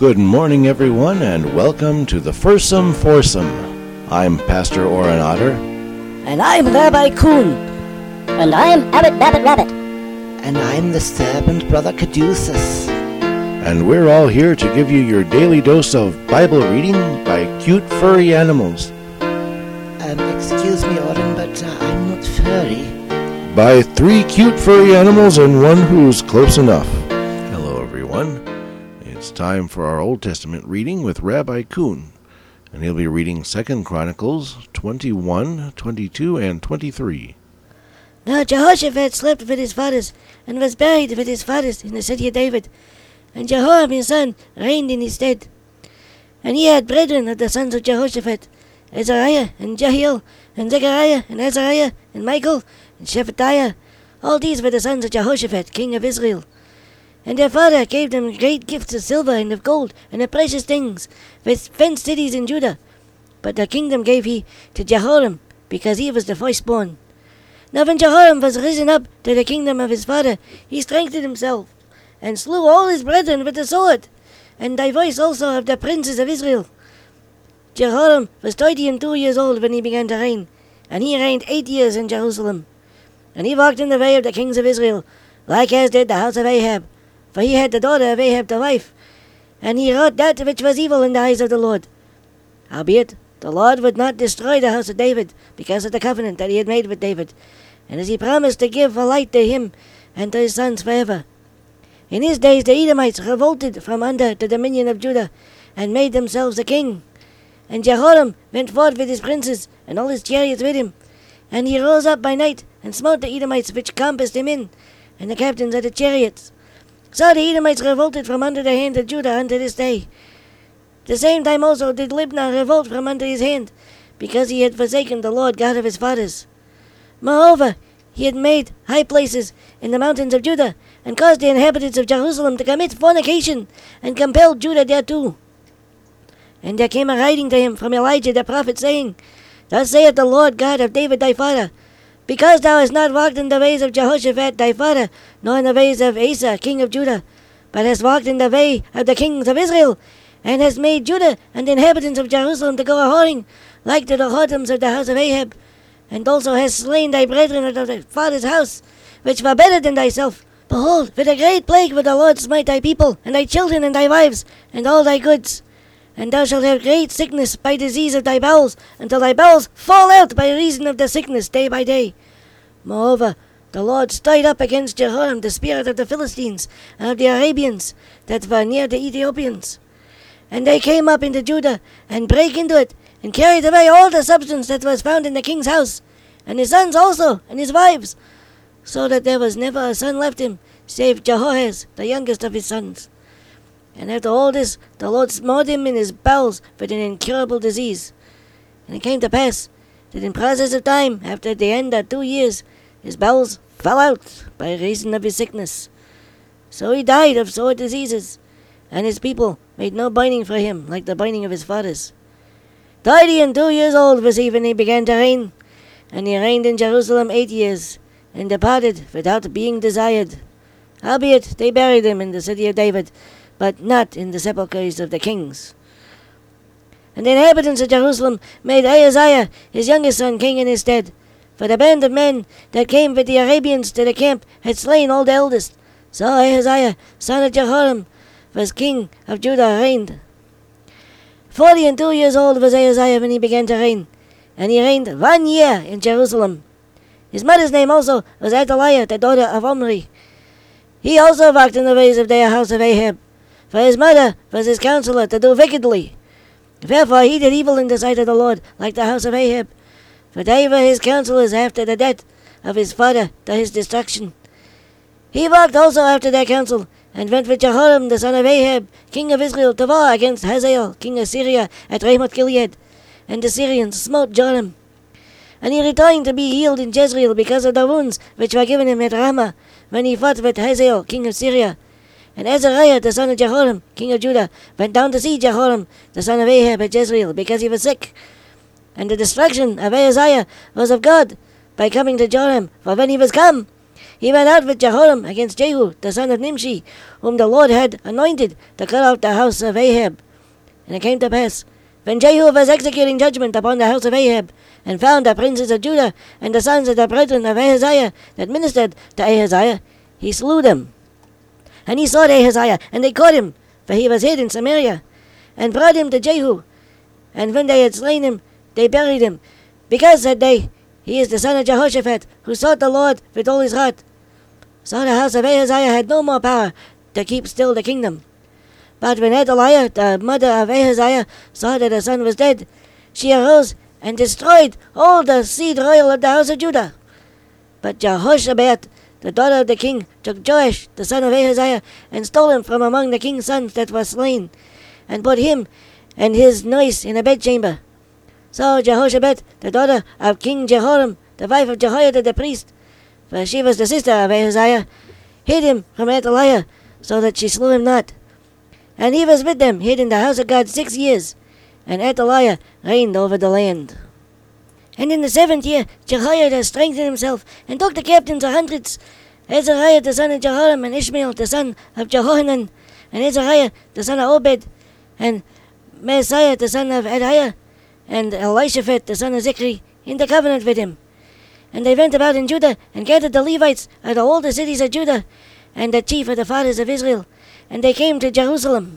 Good morning, everyone, and welcome to the Fursome Foursome. I'm Pastor Oren Otter. And I'm Rabbi Kuhn. And I'm Abbot Babbitt Rabbit. And I'm the servant Brother Caduceus. And we're all here to give you your daily dose of Bible reading by cute furry animals. Excuse me, Oren, but I'm not furry. By 3 cute furry animals and one who's close enough. Hello, everyone. It's time for our Old Testament reading with Rabbi Kuhn. And he'll be reading 2 Chronicles 21, 22, and 23. Now Jehoshaphat slept with his fathers, and was buried with his fathers in the city of David. And Jehoram his son reigned in his stead. And he had brethren of the sons of Jehoshaphat, Azariah, and Jehiel, and Zechariah, and Azariah, and Michael, and Shephatiah. All these were the sons of Jehoshaphat, king of Israel. And their father gave them great gifts of silver and of gold, and of precious things, with fenced cities in Judah. But the kingdom gave he to Jehoram, because he was the firstborn. Now when Jehoram was risen up to the kingdom of his father, he strengthened himself, and slew all his brethren with the sword, and divers also of the princes of Israel. Jehoram was 32 years old when he began to reign, and he reigned 8 years in Jerusalem. And he walked in the way of the kings of Israel, like as did the house of Ahab, for he had the daughter of Ahab to wife, and he wrought that which was evil in the eyes of the Lord. Howbeit, the Lord would not destroy the house of David, because of the covenant that he had made with David, and as he promised to give a light to him and to his sons forever. In his days the Edomites revolted from under the dominion of Judah, and made themselves a king. And Jehoram went forth with his princes, and all his chariots with him. And he rose up by night, and smote the Edomites which compassed him in, and the captains of the chariots. So the Edomites revolted from under the hand of Judah unto this day. The same time also did Libnah revolt from under his hand, because he had forsaken the Lord God of his fathers. Moreover, he had made high places in the mountains of Judah, and caused the inhabitants of Jerusalem to commit fornication, and compelled Judah thereto. And there came a writing to him from Elijah the prophet, saying, Thus saith the Lord God of David thy father, because thou hast not walked in the ways of Jehoshaphat thy father, nor in the ways of Asa king of Judah, but hast walked in the way of the kings of Israel, and hast made Judah and the inhabitants of Jerusalem to go a-whoring, like to the whoredoms of the house of Ahab, and also hast slain thy brethren of thy father's house, which were better than thyself. Behold, with a great plague will the Lord smite thy people, and thy children, and thy wives, and all thy goods. And thou shalt have great sickness by disease of thy bowels, until thy bowels fall out by reason of the sickness day by day. Moreover, the Lord stirred up against Jehoram the spirit of the Philistines, and of the Arabians, that were near the Ethiopians. And they came up into Judah, and brake into it, and carried away all the substance that was found in the king's house, and his sons also, and his wives, so that there was never a son left him, save Jehoahaz, the youngest of his sons. And after all this, the Lord smote him in his bowels with an incurable disease. And it came to pass that in process of time, after the end of 2 years, his bowels fell out by reason of his sickness. So he died of sore diseases, and his people made no binding for him like the binding of his fathers. 32 years old was he when he began to reign, and he reigned in Jerusalem 8 years, and departed without being desired. Howbeit they buried him in the city of David, but not in the sepulchres of the kings. And the inhabitants of Jerusalem made Ahaziah his youngest son king in his stead, for the band of men that came with the Arabians to the camp had slain all the eldest. So Ahaziah, son of Jehoram, was king of Judah, reigned. 42 years old was Ahaziah when he began to reign, and he reigned 1 year in Jerusalem. His mother's name also was Athaliah, the daughter of Omri. He also walked in the ways of the house of Ahab, for his mother was his counselor to do wickedly. Therefore he did evil in the sight of the Lord, like the house of Ahab, for they were his counselors after the death of his father to his destruction. He walked also after their counsel, and went with Jehoram the son of Ahab, king of Israel, to war against Hazael, king of Syria, at Ramoth Gilead, and the Syrians smote Joram. And he returned to be healed in Jezreel because of the wounds which were given him at Ramah, when he fought with Hazael, king of Syria. And Azariah the son of Jehoram, king of Judah, went down to see Jehoram the son of Ahab at Jezreel, because he was sick. And the destruction of Ahaziah was of God, by coming to Joram, for when he was come, he went out with Jehoram against Jehu, the son of Nimshi, whom the Lord had anointed to cut off the house of Ahab. And it came to pass, when Jehu was executing judgment upon the house of Ahab, and found the princes of Judah and the sons of the brethren of Ahaziah that ministered to Ahaziah, he slew them. And he sought Ahaziah, and they caught him, for he was hid in Samaria, and brought him to Jehu. And when they had slain him, they buried him, because, said they, he is the son of Jehoshaphat, who sought the Lord with all his heart. So the house of Ahaziah had no more power to keep still the kingdom. But when Athaliah, the mother of Ahaziah, saw that her son was dead, she arose and destroyed all the seed royal of the house of Judah. But Jehoshabeath, the daughter of the king, took Joash, the son of Ahaziah, and stole him from among the king's sons that were slain, and put him and his nurse in a bedchamber. So Jehoshabeath, the daughter of King Jehoram, the wife of Jehoiada the priest, for she was the sister of Ahaziah, hid him from Athaliah, so that she slew him not. And he was with them, hid in the house of God 6 years, and Athaliah reigned over the land. And in the 7th year Jehoiada strengthened himself, and took the captains of hundreds, Azariah the son of Jehoram, and Ishmael the son of Jehohanan, and Azariah the son of Obed, and Maaseiah the son of Adiah, and Elishaphat the son of Zichri, in the covenant with him. And they went about in Judah, and gathered the Levites out of all the cities of Judah, and the chief of the fathers of Israel, and they came to Jerusalem.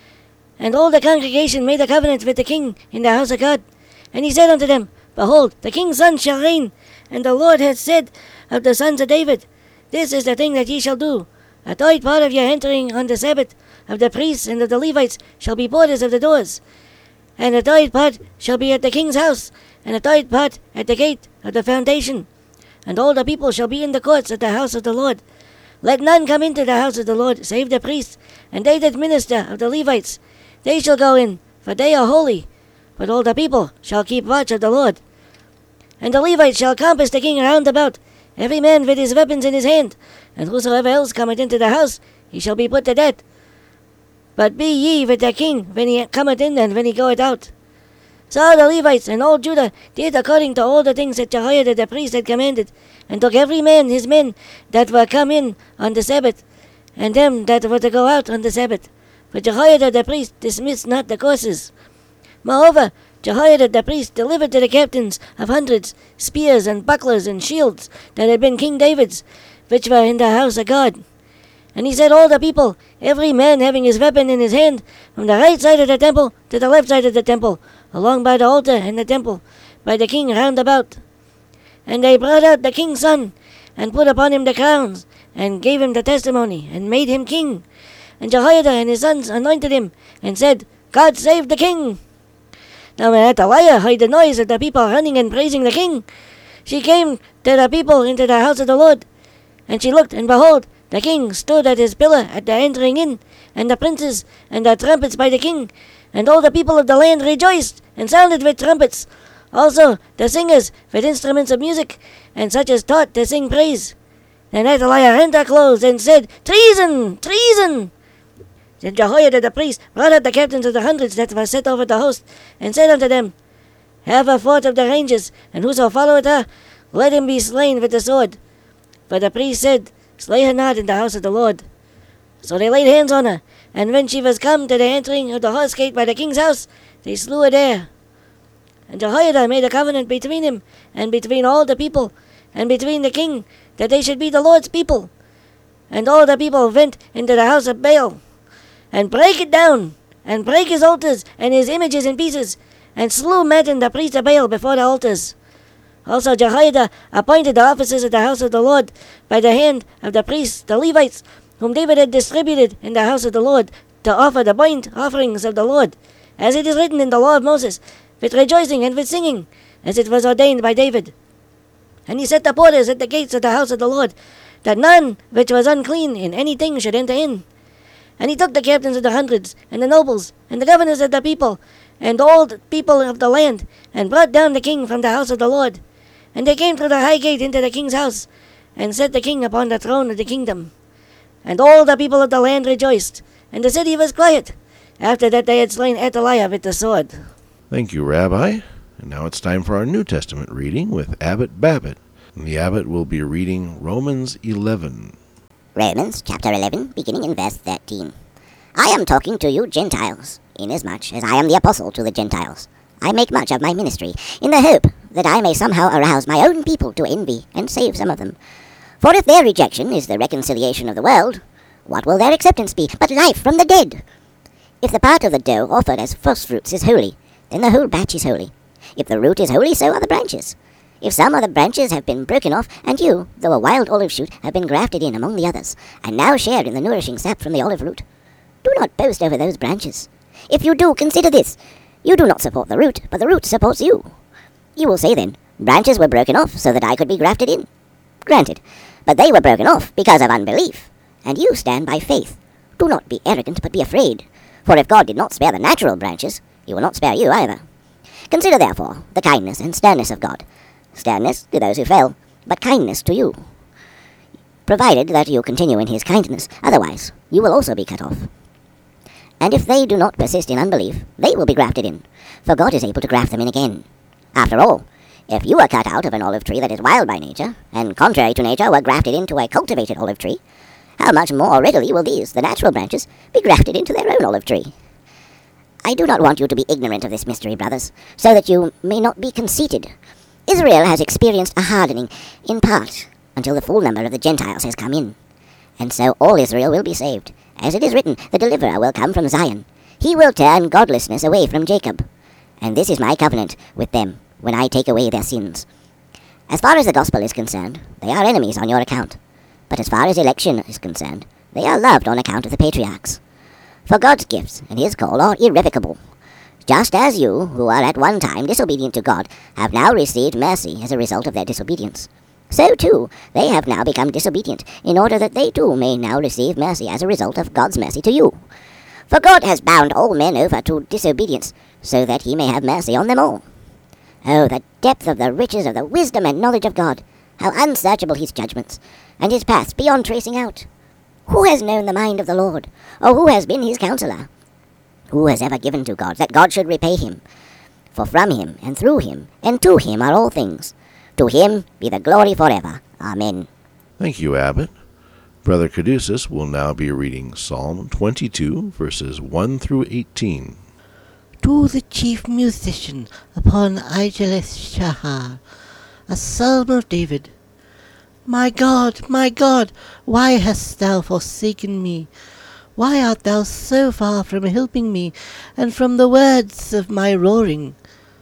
And all the congregation made a covenant with the king in the house of God. And he said unto them, Behold, the king's son shall reign, and the Lord hath said of the sons of David, This is the thing that ye shall do. A third part of your entering on the Sabbath of the priests and of the Levites shall be porters of the doors, and a third part shall be at the king's house, and a third part at the gate of the foundation. And all the people shall be in the courts of the house of the Lord. Let none come into the house of the Lord, save the priests, and they that minister of the Levites. They shall go in, for they are holy. But all the people shall keep watch of the Lord. And the Levites shall compass the king round about, every man with his weapons in his hand. And whosoever else cometh into the house, he shall be put to death. But be ye with the king when he cometh in and when he goeth out. So the Levites and all Judah did according to all the things that Jehoiada the priest had commanded, and took every man his men that were come in on the Sabbath, and them that were to go out on the Sabbath. For Jehoiada the priest dismissed not the courses. Moreover, Jehoiada the priest delivered to the captains of hundreds spears and bucklers and shields that had been King David's, which were in the house of God. And he set all the people, every man having his weapon in his hand, from the right side of the temple to the left side of the temple, along by the altar and the temple, by the king round about. And they brought out the king's son, and put upon him the crowns, and gave him the testimony, and made him king. And Jehoiada and his sons anointed him, and said, God save the king. Now when Athaliah heard the noise of the people running and praising the king, she came to the people into the house of the Lord. And she looked, and behold, the king stood at his pillar at the entering in, and the princes, and the trumpets by the king. And all the people of the land rejoiced, and sounded with trumpets. Also the singers with instruments of music, and such as taught to sing praise. Then Athaliah rent her clothes, and said, Treason! Treason! Then Jehoiada the priest brought out the captains of the hundreds that were set over the host, and said unto them, Have her forth of the ranges, and whoso followeth her, let him be slain with the sword. But the priest said, Slay her not in the house of the Lord. So they laid hands on her, and when she was come to the entering of the horse gate by the king's house, they slew her there. And Jehoiada made a covenant between him, and between all the people, and between the king, that they should be the Lord's people. And all the people went into the house of Baal, and brake it down, and brake his altars and his images in pieces, and slew Mattan the priest of Baal before the altars. Also Jehoiada appointed the officers of the house of the Lord by the hand of the priests, the Levites, whom David had distributed in the house of the Lord, to offer the burnt offerings of the Lord, as it is written in the law of Moses, with rejoicing and with singing, as it was ordained by David. And he set the porters at the gates of the house of the Lord, that none which was unclean in anything should enter in. And he took the captains of the hundreds, and the nobles, and the governors of the people, and all the people of the land, and brought down the king from the house of the Lord. And they came through the high gate into the king's house, and set the king upon the throne of the kingdom. And all the people of the land rejoiced, and the city was quiet, after that they had slain Athaliah with the sword. Thank you, Rabbi. And now it's time for our New Testament reading with Abbot Babbitt. The abbot will be reading Romans 11. Romans chapter 11, beginning in verse 13. I am talking to you Gentiles, inasmuch as I am the apostle to the Gentiles. I make much of my ministry, in the hope that I may somehow arouse my own people to envy and save some of them. For if their rejection is the reconciliation of the world, what will their acceptance be but life from the dead? If the part of the dough offered as first fruits is holy, then the whole batch is holy. If the root is holy, so are the branches. If some of the branches have been broken off, and you, though a wild olive shoot, have been grafted in among the others, and now share in the nourishing sap from the olive root, do not boast over those branches. If you do, consider this. You do not support the root, but the root supports you. You will say then, branches were broken off so that I could be grafted in. Granted, but they were broken off because of unbelief, and you stand by faith. Do not be arrogant, but be afraid. For if God did not spare the natural branches, he will not spare you either. Consider therefore the kindness and sternness of God. Sternness to those who fell, but kindness to you, provided that you continue in his kindness, otherwise you will also be cut off. And if they do not persist in unbelief, they will be grafted in, for God is able to graft them in again. After all, if you are cut out of an olive tree that is wild by nature, and contrary to nature were grafted into a cultivated olive tree, how much more readily will these, the natural branches, be grafted into their own olive tree? I do not want you to be ignorant of this mystery, brothers, so that you may not be conceited. Israel has experienced a hardening, in part, until the full number of the Gentiles has come in. And so all Israel will be saved. As it is written, the deliverer will come from Zion. He will turn godlessness away from Jacob. And this is my covenant with them, when I take away their sins. As far as the gospel is concerned, they are enemies on your account. But as far as election is concerned, they are loved on account of the patriarchs. For God's gifts and his call are irrevocable. Just as you, who are at one time disobedient to God, have now received mercy as a result of their disobedience, so too they have now become disobedient, in order that they too may now receive mercy as a result of God's mercy to you. For God has bound all men over to disobedience, so that he may have mercy on them all. Oh, the depth of the riches of the wisdom and knowledge of God! How unsearchable his judgments, and his paths beyond tracing out! Who has known the mind of the Lord, or who has been his counselor? Who has ever given to God, that God should repay him? For from him, and through him, and to him are all things. To him be the glory forever. Amen. Thank you, Abbot. Brother Caduceus will now be reading Psalm 22, verses 1 through 18. To the chief musician upon Ageleth Shahar, a psalm of David. My God, why hast thou forsaken me? Why art thou so far from helping me, and from the words of my roaring?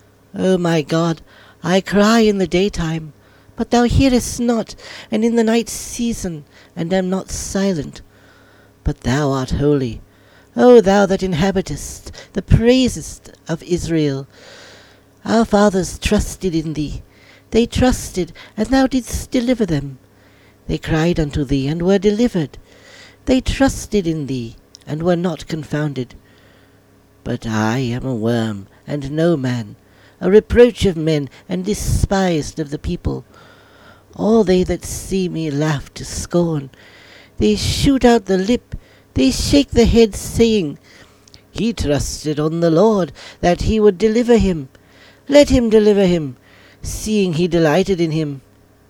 O my God, I cry in the daytime, but thou hearest not, and in the night season, and am not silent. But thou art holy, O thou that inhabitest the praises of Israel. Our fathers trusted in thee. They trusted, and thou didst deliver them. They cried unto thee, and were delivered. They trusted in thee, and were not confounded. But I am a worm, and no man, a reproach of men, and despised of the people. All they that see me laugh to scorn. They shoot out the lip, they shake the head, saying, He trusted on the Lord, that he would deliver him. Let him deliver him, seeing he delighted in him.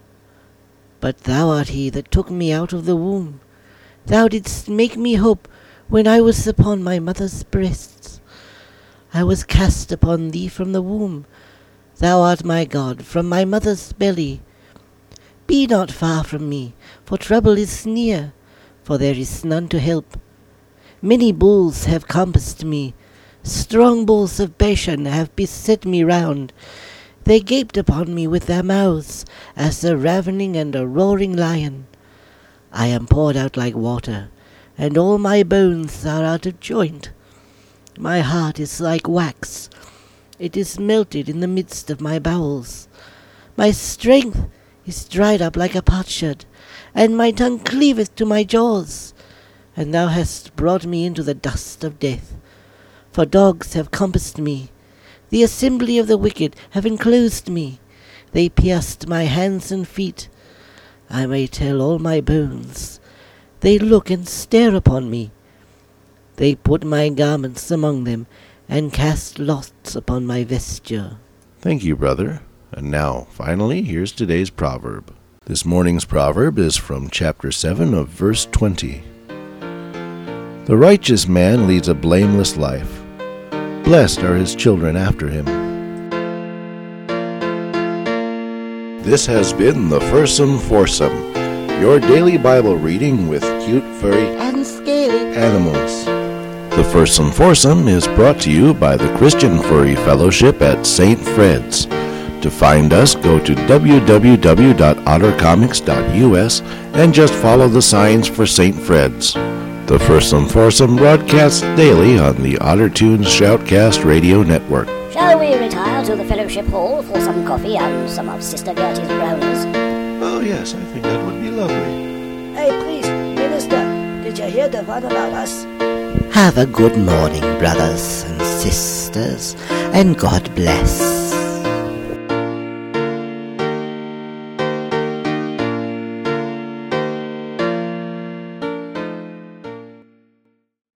But thou art he that took me out of the womb. Thou didst make me hope when I was upon my mother's breasts. I was cast upon thee from the womb. Thou art my God from my mother's belly. Be not far from me, for trouble is near, for there is none to help. Many bulls have compassed me. Strong bulls of Bashan have beset me round. They gaped upon me with their mouths, as a ravening and a roaring lion. I am poured out like water, and all my bones are out of joint. My heart is like wax. It is melted in the midst of my bowels. My strength is dried up like a potsherd, and my tongue cleaveth to my jaws. And thou hast brought me into the dust of death. For dogs have compassed me. The assembly of the wicked have enclosed me. They pierced my hands and feet. I may tell all my bones. They look and stare upon me. They put my garments among them, and cast lots upon my vesture. Thank you, brother. And now, finally, here's today's proverb. This morning's proverb is from chapter 7 of verse 20. The righteous man leads a blameless life. Blessed are his children after him. This has been the Fursome Foursome, your daily Bible reading with cute, furry, And scaly. animals. The Fursome Foursome is brought to you by the Christian Furry Fellowship at St. Fred's. To find us, go to www.ottercomics.us and just follow the signs for St. Fred's. The Fursome Foursome broadcasts daily on the OtterTunes Shoutcast Radio Network. Shall we retire to the Fellowship Hall for some coffee and some of Sister Gertie's brownies? Oh yes, I think that would be lovely. Hey, please, Minister, did you hear the one about us? Have a good morning, brothers and sisters, and God bless.